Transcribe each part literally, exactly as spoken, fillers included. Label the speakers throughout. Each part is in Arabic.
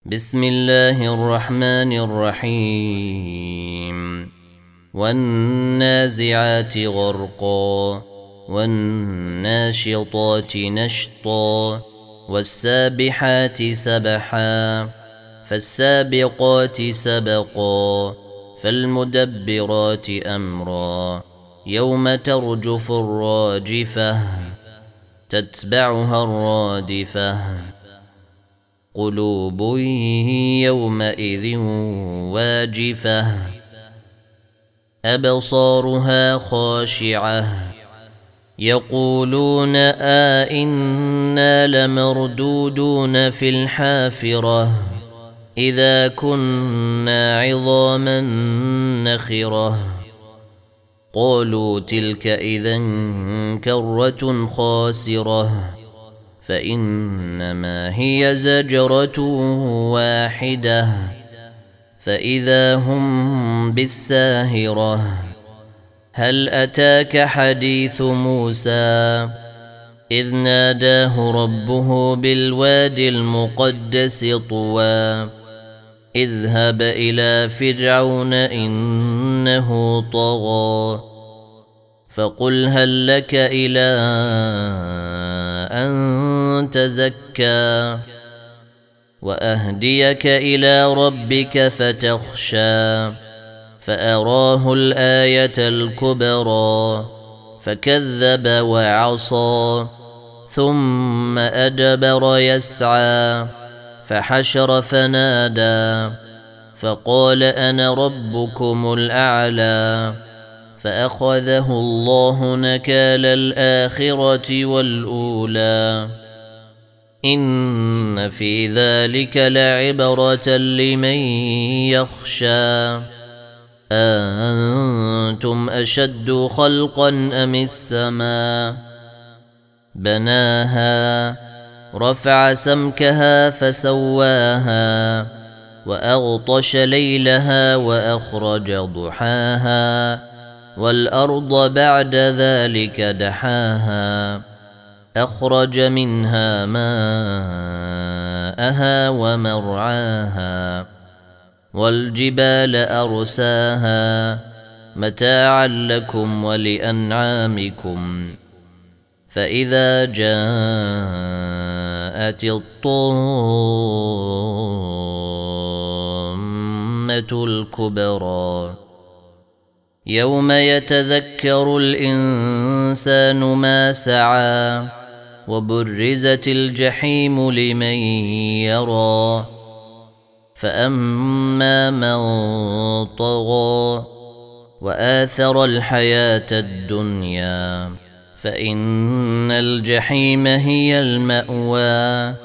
Speaker 1: بسم الله الرحمن الرحيم والنازعات غرقا والناشطات نشطا والسابحات سبحا فالسابقات سبقا فالمدبرات أمرا يوم ترجف الراجفة تتبعها الرادفة قلوب يومئذ واجفة أبصارها خاشعة يقولون آئنا لمردودون في الحافرة إذا كنا عظاما نخرة قالوا تلك إذا كرة خاسرة فإنما هي زجرة واحدة فإذا هم بالساهرة هل أتاك حديث موسى إذ ناداه ربه بالوادي المقدس طوى اذهب إلى فرعون إنه طغى فقل هل لك إلى أن تزكى وأهديك إلى ربك فتخشى فأراه الآية الكبرى فكذب وعصى ثم أدبر يسعى فحشر فنادى فقال أنا ربكم الأعلى فأخذه الله نكال الآخرة والأولى إن في ذلك لعبرة لمن يخشى أأنتم أشد خلقا أم السماء بناها رفع سمكها فسواها وأغطش ليلها وأخرج ضحاها والأرض بعد ذلك دحاها أخرج منها ماءها ومرعاها والجبال أرساها متاعا لكم ولأنعامكم فإذا جاءت الطامة الكبرى يوم يتذكر الإنسان ما سعى وبرزت الجحيم لمن يرى فأما من طغى وآثر الحياة الدنيا فإن الجحيم هي المأوى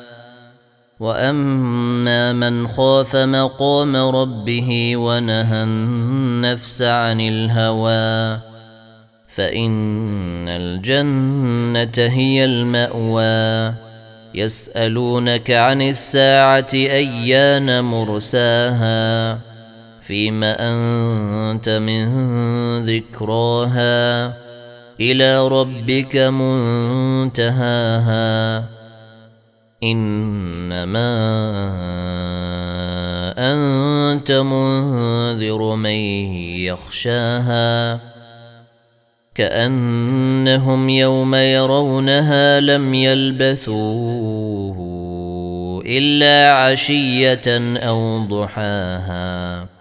Speaker 1: وأما من خاف مقام ربه ونهى النفس عن الهوى فإن الجنة هي المأوى يسألونك عن الساعة أيان مرساها فيما أنت من ذكراها إلى ربك منتهاها إنما أنت منذر من يخشاها كأنهم يوم يرونها لم يلبثوا إلا عشية أو ضحاها.